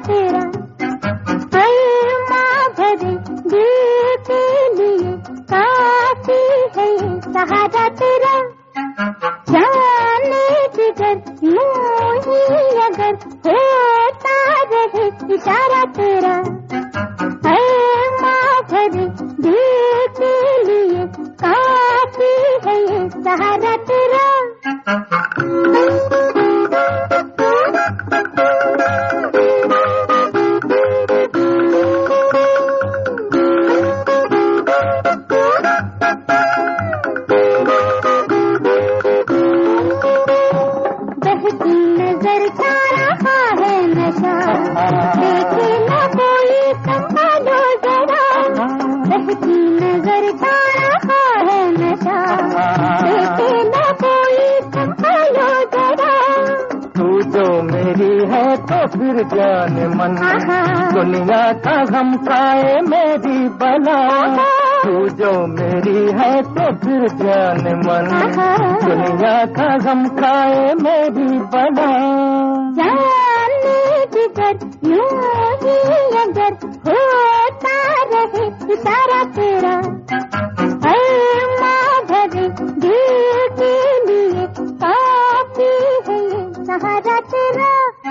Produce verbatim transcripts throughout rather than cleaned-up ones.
तेरा, माँ भरे दिल के लिए काफी है ये सहारा तेरा। जाने जिगर यूं ही अगर होता रहे इशारा तेरा, माँ भरे दिल के लिए काफी है ये सहारा तेरा। बहती नजर जा रहा है नशा, देखे न कोई संभालो जरा। बहती नजर जा रहा है नशा, देखे न कोई संभालो जरा। तू जो मेरी है तो फिर जान मन, दुनिया का गम खाए मेरी बला। तू जो मेरी है तो फिर जान मन, दुनिया का गम खाए मेरी बला। जाने जिगर यूं ही अगर होता रहे इशारा तेरा, माँ भरे दिल के लिए काफी है ये सहारा तेरा।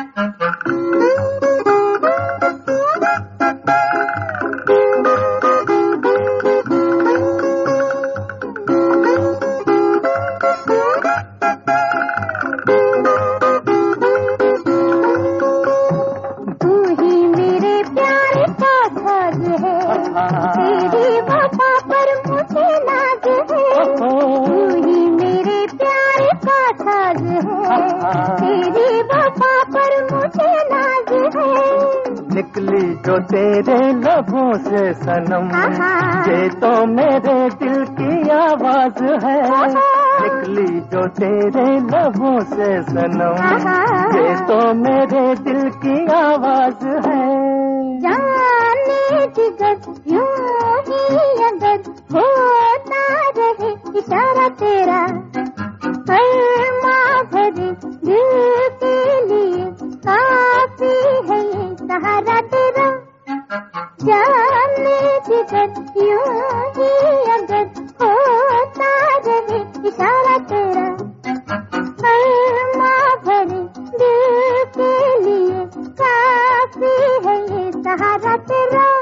तेरी वफा पर मुझे नाज है, तू ही मेरे प्यार का साज है। तेरी वफा पर मुझे नाज है। निकली जो तेरे लबों से सनम, ये तो मेरे दिल की आवाज है। निकली जो तेरे लबों से सनम, ये तो मेरे दिल की आवाज है। जाने जिगर यूं ही अगर होता रहे इशारा तेरा, माँ भरे दिल के लिए काफी है ये सहारा तेरा। जाने जिगर यूं ही अगर होता रहे इशारा तेरा, माँ भरे दिल के लिए काफी है ये सहारा तेरा।